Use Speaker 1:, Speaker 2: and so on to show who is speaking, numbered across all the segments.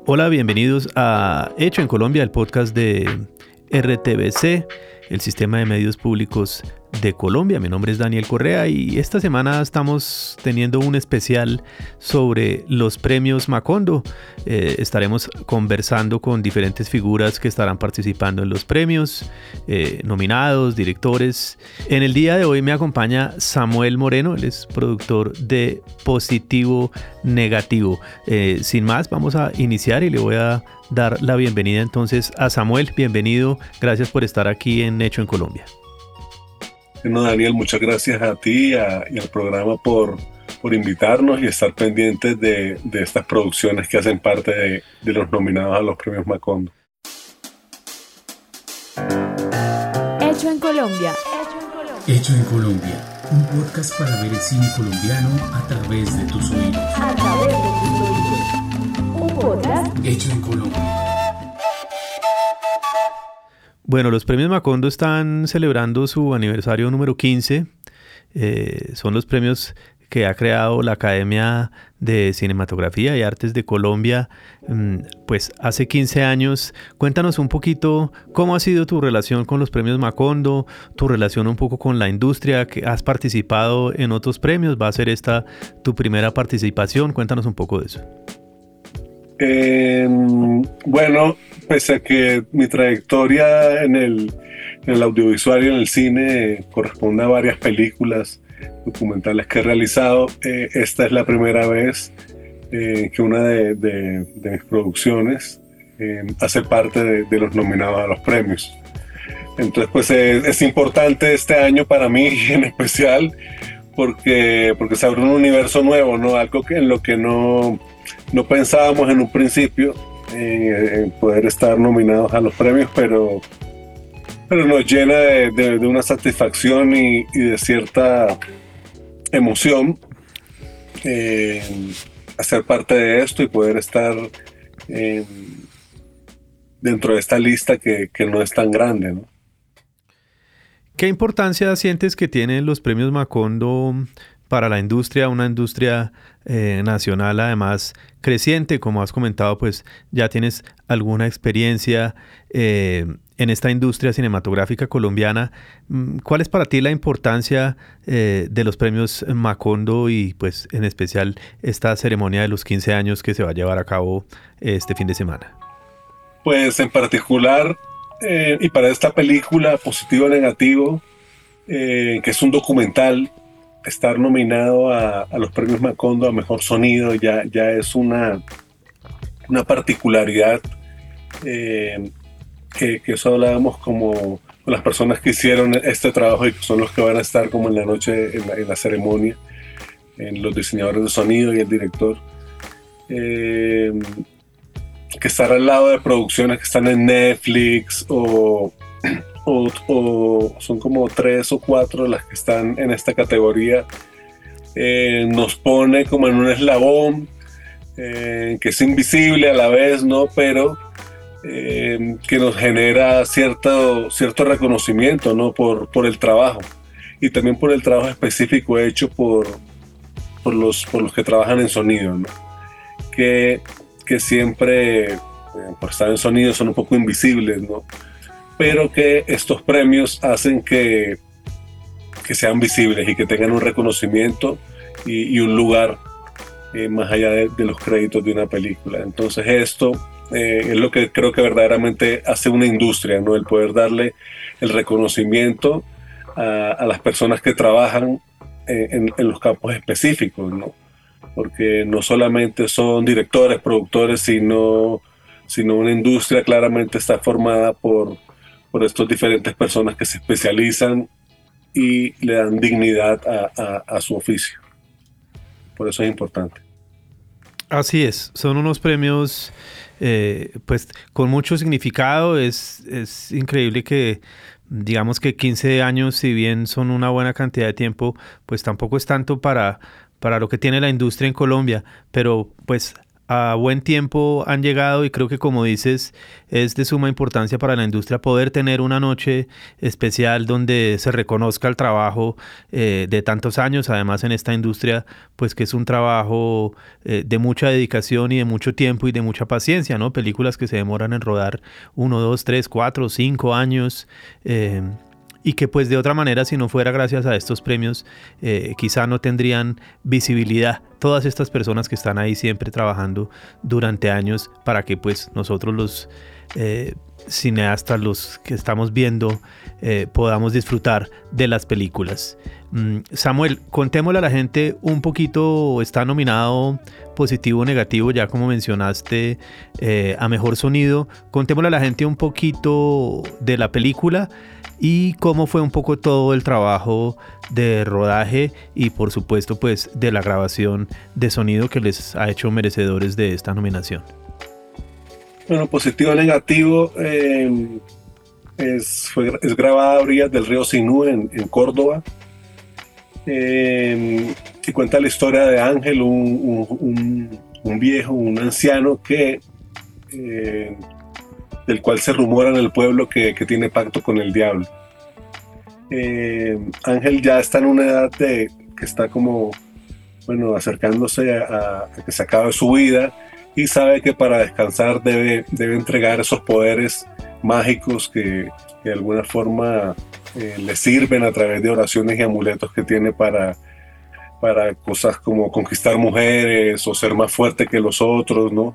Speaker 1: Hola, bienvenidos a Hecho en Colombia, el podcast de RTBC, el Sistema de Medios Públicos de Colombia. Mi nombre es Daniel Correa y esta semana estamos teniendo un especial sobre los premios Macondo. Estaremos conversando con diferentes figuras que estarán participando en los premios, nominados, directores. En el día de hoy me acompaña Samuel Moreno, él es productor de Positivo Negativo. Sin más, vamos a iniciar y le voy a dar la bienvenida entonces a Samuel. Bienvenido, gracias por estar aquí en Hecho en Colombia.
Speaker 2: Bueno, Daniel, muchas gracias a ti y al programa por invitarnos y estar pendientes de estas producciones que hacen parte de los nominados a los premios Macondo.
Speaker 3: Hecho en Colombia.
Speaker 4: Hecho en Colombia, un podcast para ver el cine colombiano a través de tus oídos.
Speaker 3: Un podcast
Speaker 4: Hecho en Colombia.
Speaker 1: Bueno, los premios Macondo están celebrando su aniversario número 15. Son los premios que ha creado la Academia de Cinematografía y Artes de Colombia, pues hace 15 años. Cuéntanos un poquito cómo ha sido tu relación con los premios Macondo, tu relación un poco con la industria, que has participado en otros premios, va a ser esta tu primera participación. Cuéntanos un poco de eso.
Speaker 2: Bueno, pese a que mi trayectoria en el audiovisual y en el cine corresponde a varias películas documentales que he realizado, esta es la primera vez que una de mis producciones hace parte de los nominados a los premios. Entonces, pues es importante este año para mí en especial porque se abre un universo nuevo, ¿no? Algo en lo que no pensábamos en un principio, en poder estar nominados a los premios, pero nos llena de una satisfacción y de cierta emoción hacer parte de esto y poder estar dentro de esta lista que no es tan grande, ¿no?
Speaker 1: ¿Qué importancia sientes que tienen los premios Macondo para la industria, una industria nacional además creciente? Como has comentado, pues ya tienes alguna experiencia en esta industria cinematográfica colombiana. ¿Cuál es para ti la importancia de los premios Macondo y pues en especial esta ceremonia de los 15 años que se va a llevar a cabo este fin de semana?
Speaker 2: Pues en particular, y para esta película Positivo Negativo, que es un documental, estar nominado a los premios Macondo a Mejor Sonido ya es una particularidad, que eso hablábamos como con las personas que hicieron este trabajo y que son los que van a estar como en la noche, en la ceremonia, en los diseñadores de sonido y el director, que estar al lado de producciones que están en Netflix o son como 3 o 4 las que están en esta categoría, nos pone como en un eslabón que es invisible a la vez, ¿no? Pero que nos genera cierto reconocimiento, ¿no? Por el trabajo y también por el trabajo específico hecho por los que trabajan en sonido, ¿no? Que siempre por estar en sonido son un poco invisibles, ¿no? Pero que estos premios hacen que sean visibles y que tengan un reconocimiento y un lugar más allá de los créditos de una película. Entonces esto es lo que creo que verdaderamente hace una industria, ¿no? El poder darle el reconocimiento a las personas que trabajan en los campos específicos, ¿no? Porque no solamente son directores, productores, sino una industria claramente está formada por estas diferentes personas que se especializan y le dan dignidad a su oficio. Por eso es importante.
Speaker 1: Así es, son unos premios pues con mucho significado. Es increíble que digamos que 15 años, si bien son una buena cantidad de tiempo, pues tampoco es tanto para lo que tiene la industria en Colombia, pero pues a buen tiempo han llegado y creo que, como dices, es de suma importancia para la industria poder tener una noche especial donde se reconozca el trabajo de tantos años, además en esta industria, pues que es un trabajo de mucha dedicación y de mucho tiempo y de mucha paciencia, ¿no? Películas que se demoran en rodar 1, 2, 3, 4, 5 años, y que pues de otra manera, si no fuera gracias a estos premios, quizá no tendrían visibilidad todas estas personas que están ahí siempre trabajando durante años para que pues nosotros los cineastas, los que estamos viendo, podamos disfrutar de las películas. Samuel, contémosle a la gente un poquito, está nominado positivo o negativo, ya como mencionaste, a mejor sonido. Contémosle a la gente un poquito de la película y cómo fue un poco todo el trabajo de rodaje y por supuesto pues de la grabación de sonido que les ha hecho merecedores de esta nominación.
Speaker 2: Bueno, positivo o negativo, es grabada a orillas del río Sinú en Córdoba, y cuenta la historia de Ángel, un viejo, un anciano que del cual se rumora en el pueblo que tiene pacto con el diablo. Ángel ya está en una edad que está como, bueno, acercándose a que se acabe su vida y sabe que para descansar debe entregar esos poderes mágicos que de alguna forma le sirven a través de oraciones y amuletos que tiene para cosas como conquistar mujeres o ser más fuerte que los otros, ¿no?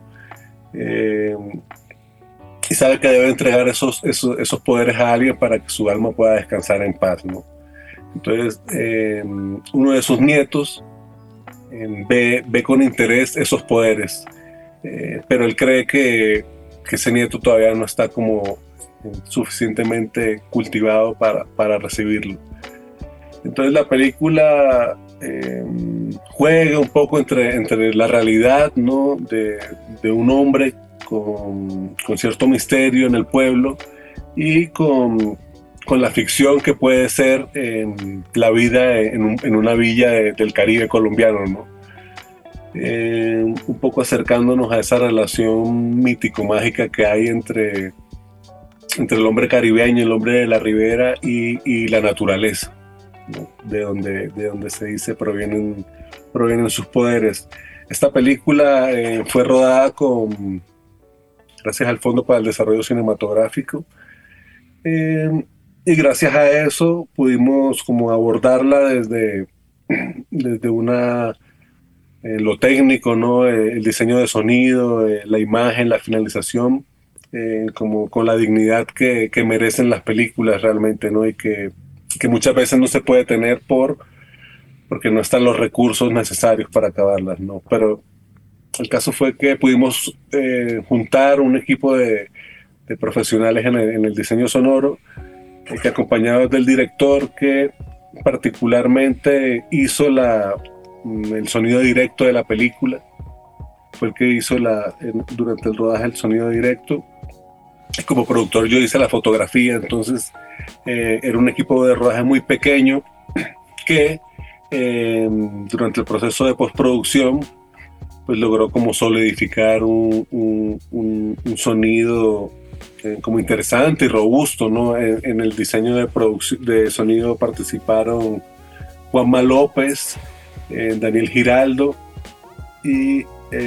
Speaker 2: Y sabe que debe entregar esos poderes a alguien para que su alma pueda descansar en paz, ¿no? Entonces, uno de sus nietos ve con interés esos poderes, pero él cree que ese nieto todavía no está como suficientemente cultivado para recibirlo. Entonces la película juega un poco entre la realidad, ¿no? de un hombre con cierto misterio en el pueblo y con la ficción que puede ser la vida en una villa del Caribe colombiano, ¿no? Un poco acercándonos a esa relación mítico-mágica que hay entre el hombre caribeño, el hombre de la ribera y la naturaleza, ¿no? de donde se dice provienen sus poderes. Esta película fue rodada gracias al Fondo para el Desarrollo Cinematográfico, y gracias a eso pudimos como abordarla desde lo técnico, ¿no? El diseño de sonido, la imagen, la finalización, como con la dignidad que merecen las películas realmente, ¿no? Y que muchas veces no se puede tener porque no están los recursos necesarios para acabarlas, ¿no? Pero el caso fue que pudimos juntar un equipo de profesionales en el diseño sonoro, que acompañados del director que particularmente hizo el sonido directo de la película. Fue el que hizo durante el rodaje el sonido directo. Como productor yo hice la fotografía, entonces era un equipo de rodaje muy pequeño que durante el proceso de postproducción pues logró como solidificar un sonido como interesante y robusto, ¿no? En el diseño de sonido participaron Juanma López, Daniel Giraldo y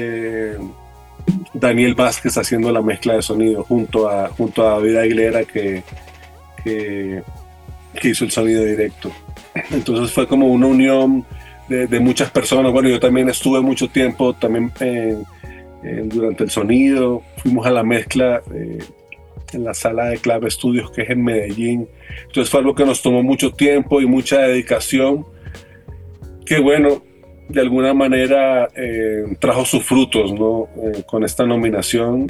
Speaker 2: Daniel Vázquez haciendo la mezcla de sonido junto a David Aguilera que hizo el sonido directo. Entonces fue como una unión de muchas personas. Bueno, yo también estuve mucho tiempo también durante el sonido. Fuimos a la mezcla en la sala de Clave Studios, que es en Medellín. Entonces fue algo que nos tomó mucho tiempo y mucha dedicación, que bueno, de alguna manera trajo sus frutos, ¿no? Con esta nominación,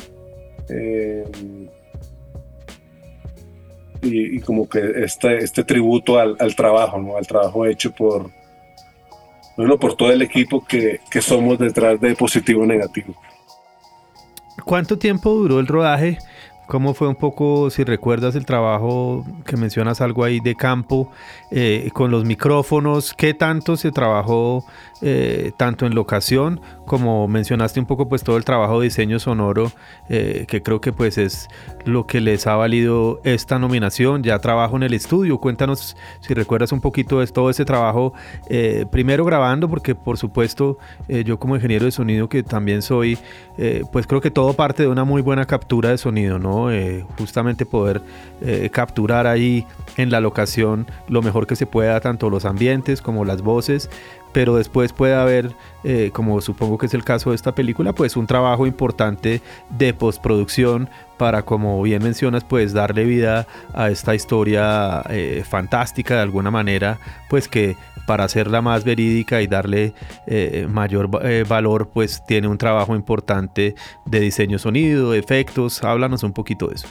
Speaker 2: y como que este tributo al trabajo, ¿no? Al trabajo hecho por todo el equipo que somos detrás de Positivo o Negativo.
Speaker 1: ¿Cuánto tiempo duró el rodaje? ¿Cómo fue un poco, si recuerdas, el trabajo que mencionas algo ahí de campo, con los micrófonos? ¿Qué tanto se trabajó tanto en locación como mencionaste un poco, pues todo el trabajo de diseño sonoro, que creo que pues es lo que les ha valido esta nominación. Ya trabajo en el estudio, cuéntanos si recuerdas un poquito de todo ese trabajo, primero grabando, porque por supuesto yo como ingeniero de sonido que también soy, pues creo que todo parte de una muy buena captura de sonido, ¿no? Justamente poder capturar ahí en la locación lo mejor que se pueda, tanto los ambientes como las voces, pero después puede haber, como supongo que es el caso de esta película, pues un trabajo importante de postproducción para, como bien mencionas, pues darle vida a esta historia fantástica de alguna manera, pues que para hacerla más verídica y darle mayor valor, pues tiene un trabajo importante de diseño sonido, de efectos. Háblanos un poquito de eso.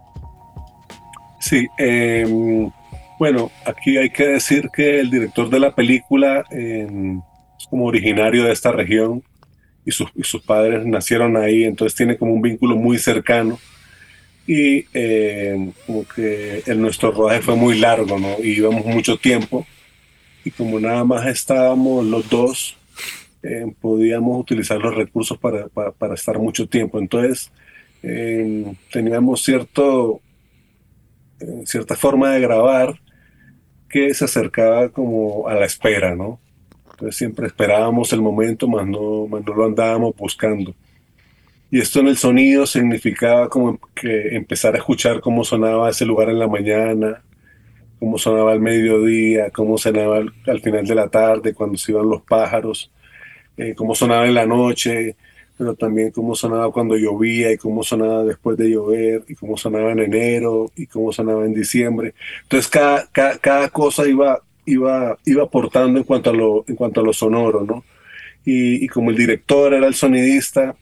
Speaker 2: Sí, bueno, aquí hay que decir que el director de la película es como originario de esta región y sus padres nacieron ahí, entonces tiene como un vínculo muy cercano y como que nuestro rodaje fue muy largo, ¿no? Y íbamos mucho tiempo y como nada más estábamos los dos, podíamos utilizar los recursos para estar mucho tiempo. Entonces teníamos cierta forma de grabar que se acercaba como a la espera, ¿no? Entonces siempre esperábamos el momento, más no lo andábamos buscando. Y esto en el sonido significaba como que empezar a escuchar cómo sonaba ese lugar en la mañana, cómo sonaba al mediodía, cómo sonaba al final de la tarde, cuando se iban los pájaros, cómo sonaba en la noche, pero también cómo sonaba cuando llovía y cómo sonaba después de llover y cómo sonaba en enero y cómo sonaba en diciembre. Entonces cada cosa iba aportando en cuanto a lo sonoro, ¿no? Y como el director era el sonidista,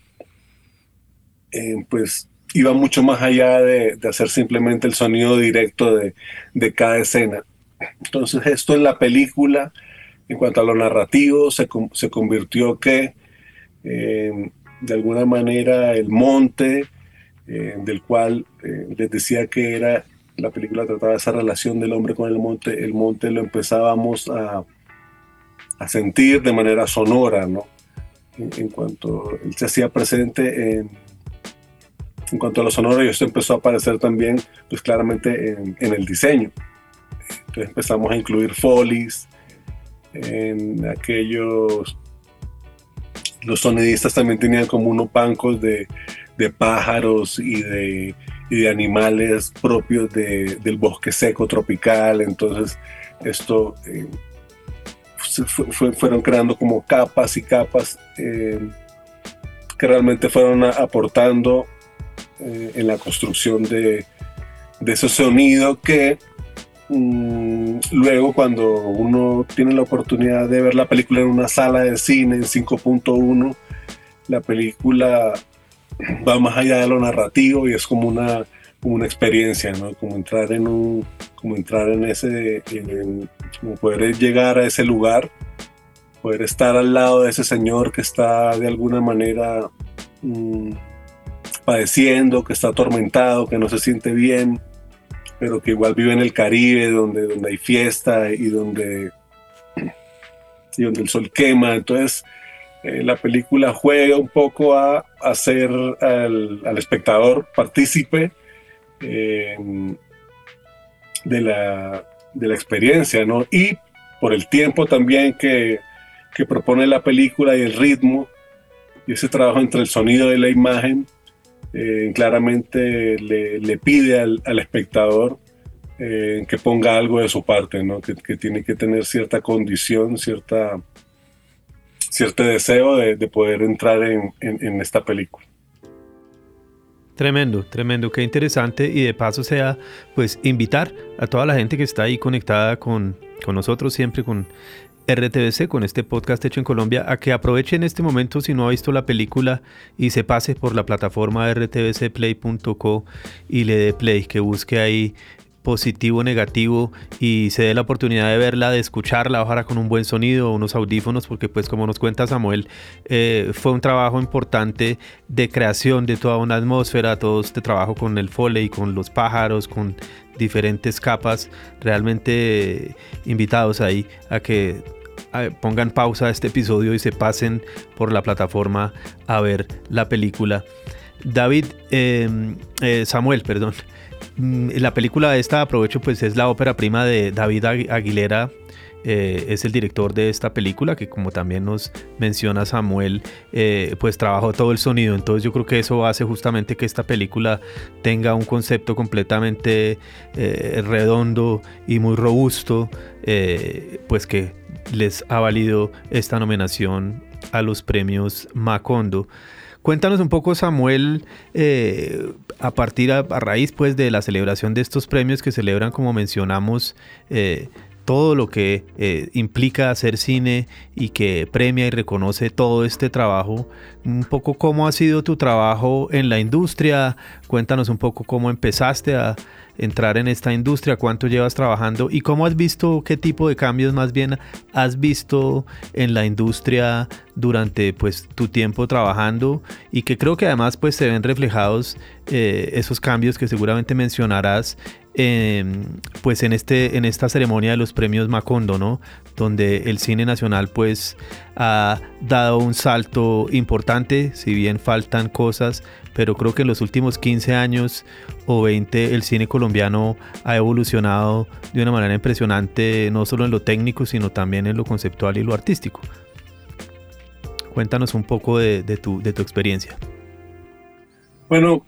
Speaker 2: pues iba mucho más allá de hacer simplemente el sonido directo de cada escena. Entonces esto en la película, en cuanto a lo narrativo, se convirtió que de alguna manera el monte, del cual les decía que era, la película trataba esa relación del hombre con el monte lo empezábamos a sentir de manera sonora, ¿no? En cuanto él se hacía presente en cuanto a lo sonoro, y esto empezó a aparecer también pues claramente en el diseño. Entonces empezamos a incluir folies en aquellos. Los sonidistas también tenían como unos bancos de pájaros y de animales propios del bosque seco tropical. Entonces esto fueron creando como capas y capas que realmente fueron aportando en la construcción de ese sonido que luego, cuando uno tiene la oportunidad de ver la película en una sala de cine en 5.1, la película va más allá de lo narrativo y es como una experiencia, ¿no? Como entrar en como poder llegar a ese lugar, poder estar al lado de ese señor que está de alguna manera padeciendo, que está atormentado, que no se siente bien, pero que igual vive en el Caribe, donde hay fiesta y donde el sol quema. Entonces la película juega un poco a hacer al espectador partícipe de la experiencia, ¿no? Y por el tiempo también que propone la película y el ritmo y ese trabajo entre el sonido y la imagen, claramente le pide al espectador que ponga algo de su parte, ¿no? Que tiene que tener cierta condición, cierto deseo de poder entrar en esta película.
Speaker 1: Tremendo, qué interesante, y de paso sea pues invitar a toda la gente que está ahí conectada con nosotros siempre, con RTBC, con este podcast hecho en Colombia, a que aproveche en este momento, si no ha visto la película, y se pase por la plataforma rtbcplay.co y le dé play, que busque ahí positivo, negativo, y se dé la oportunidad de verla, de escucharla, ojalá con un buen sonido, unos audífonos, porque pues como nos cuenta Samuel, fue un trabajo importante de creación de toda una atmósfera, todo este trabajo con el foley, con los pájaros, con diferentes capas, realmente invitados ahí a que pongan pausa a este episodio y se pasen por la plataforma a ver la película. Samuel, perdón. La película esta, aprovecho, pues es la ópera prima de David Aguilera. Es el director de esta película, que como también nos menciona Samuel, pues trabajó todo el sonido. Entonces yo creo que eso hace justamente que esta película tenga un concepto completamente redondo y muy robusto, pues que les ha valido esta nominación a los premios Macondo. Cuéntanos un poco, Samuel, a raíz pues de la celebración de estos premios que celebran, como mencionamos, todo lo que implica hacer cine y que premia y reconoce todo este trabajo. Un poco cómo ha sido tu trabajo en la industria. Cuéntanos un poco cómo empezaste a entrar en esta industria, cuánto llevas trabajando y cómo has visto, qué tipo de cambios más bien has visto en la industria durante pues tu tiempo trabajando, y que creo que además pues se ven reflejados esos cambios que seguramente mencionarás pues en esta ceremonia de los premios Macondo, ¿no? Donde el cine nacional pues ha dado un salto importante, si bien faltan cosas, pero creo que en los últimos 15 años o 20 el cine colombiano ha evolucionado de una manera impresionante, no solo en lo técnico, sino también en lo conceptual y lo artístico. Cuéntanos un poco de tu experiencia.
Speaker 2: Bueno,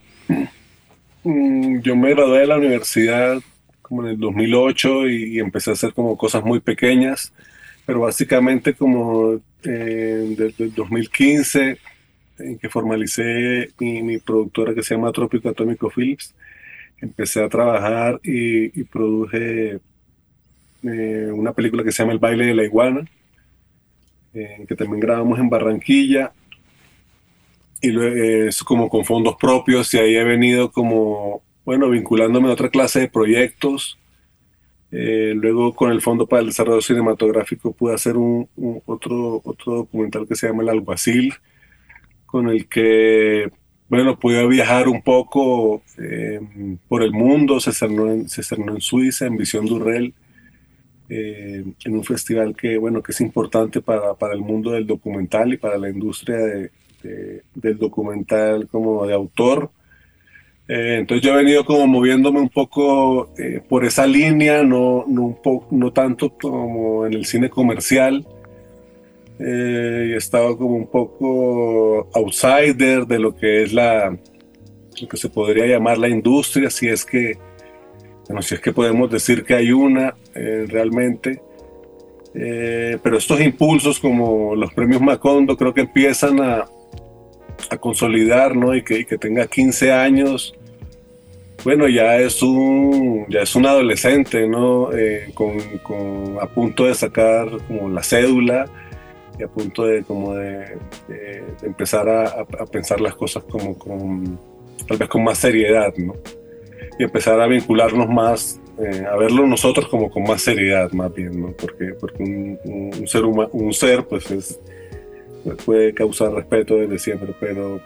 Speaker 2: yo me gradué de la universidad como en el 2008 y empecé a hacer como cosas muy pequeñas, pero básicamente como desde el 2015, en que formalicé mi productora que se llama Trópico Atómico Films, empecé a trabajar y produje una película que se llama El baile de la iguana, que también grabamos en Barranquilla, y luego, es como con fondos propios, y ahí he venido como, bueno, vinculándome a otra clase de proyectos. Luego con el Fondo para el Desarrollo Cinematográfico pude hacer otro documental que se llama El Alguacil, con el que, bueno, pude viajar un poco por el mundo. Se estrenó en Suiza, en Vision Durrell, en un festival que, bueno, que es importante para el mundo del documental y para la industria del documental como de autor. Entonces yo he venido como moviéndome un poco por esa línea, no tanto como en el cine comercial. He estado como un poco outsider de lo que es lo que se podría llamar la industria, si es que podemos decir que hay una realmente. Pero estos impulsos como los premios Macondo creo que empiezan a consolidar, ¿no? Y que tenga 15 años, bueno, ya es un adolescente, ¿no? A punto de sacar como la cédula y a punto de empezar a pensar las cosas tal vez con más seriedad, ¿no? Y empezar a vincularnos más, a verlo nosotros como con más seriedad, más bien, ¿no? Porque un ser pues puede causar respeto desde siempre, pero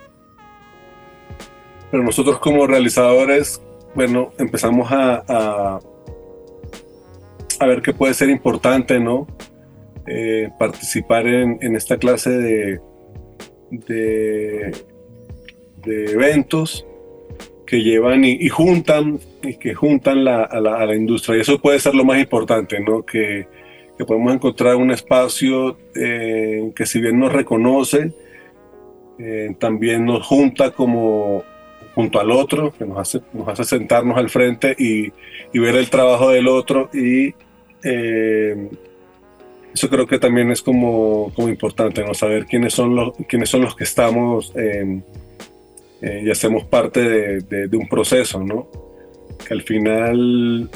Speaker 2: nosotros como realizadores, bueno, empezamos a ver que puede ser importante, ¿no? Participar en esta clase de eventos que llevan y juntan a la industria, y eso puede ser lo más importante, ¿no? Que podemos encontrar un espacio que, si bien nos reconoce, también nos junta como junto al otro, que nos hace sentarnos al frente y ver el trabajo del otro, y eso creo que también es como importante, ¿no? Saber quiénes son los que estamos y hacemos parte de un proceso, ¿no? Que al final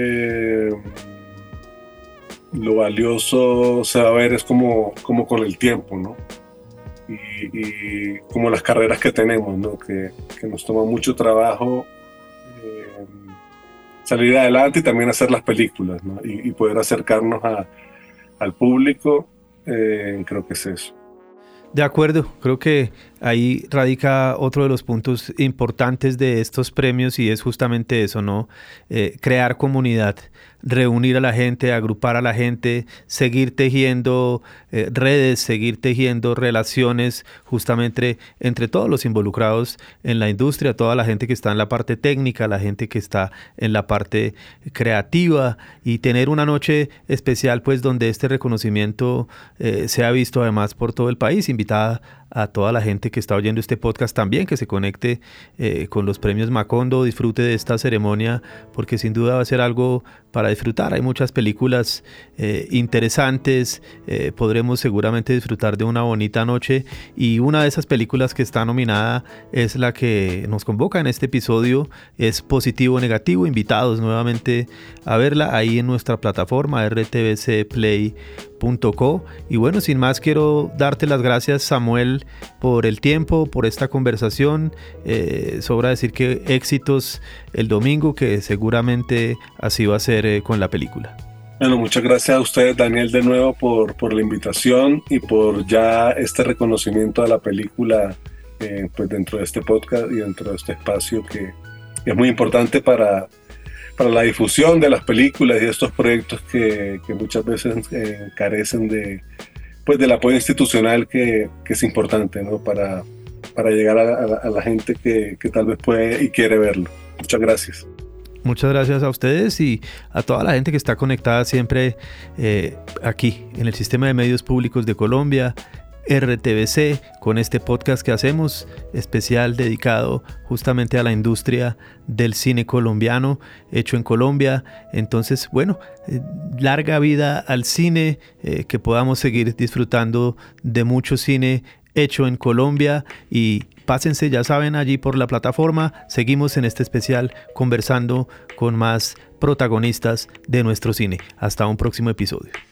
Speaker 2: lo valioso se va a ver es como con el tiempo, ¿no? Y como las carreras que tenemos, ¿no? Que nos toma mucho trabajo salir adelante y también hacer las películas, ¿no? Y poder acercarnos al público, creo que es eso.
Speaker 1: De acuerdo, creo que ahí radica otro de los puntos importantes de estos premios, y es justamente eso, ¿no? Crear comunidad. reunir a la gente, agrupar a la gente, seguir tejiendo redes, seguir tejiendo relaciones justamente entre todos los involucrados en la industria, toda la gente que está en la parte técnica, la gente que está en la parte creativa, y tener una noche especial pues donde este reconocimiento sea visto además por todo el país. Invitada a toda la gente que está oyendo este podcast también, que se conecte con los premios Macondo, disfrute de esta ceremonia, porque sin duda va a ser algo para disfrutar. Hay muchas películas interesantes, podremos seguramente disfrutar de una bonita noche, y una de esas películas que está nominada es la que nos convoca en este episodio, es Positivo Negativo. Invitados nuevamente a verla ahí en nuestra plataforma rtbcplay.co. Y bueno, sin más, quiero darte las gracias, Samuel, por el tiempo, por esta conversación. Sobra decir que éxitos el domingo, que seguramente así va a ser con la película.
Speaker 2: Bueno, muchas gracias a ustedes, Daniel, de nuevo por la invitación y por ya este reconocimiento a la película pues dentro de este podcast y dentro de este espacio que es muy importante para la difusión de las películas y de estos proyectos que muchas veces carecen del apoyo institucional que es importante, ¿no? para llegar a la gente que tal vez puede y quiere verlo. Muchas gracias.
Speaker 1: Muchas gracias a ustedes y a toda la gente que está conectada siempre aquí en el Sistema de Medios Públicos de Colombia, RTBC, con este podcast que hacemos especial dedicado justamente a la industria del cine colombiano hecho en Colombia. Entonces, bueno, larga vida al cine, que podamos seguir disfrutando de mucho cine hecho en Colombia, y pásense, ya saben, allí por la plataforma. Seguimos en este especial conversando con más protagonistas de nuestro cine. Hasta un próximo episodio.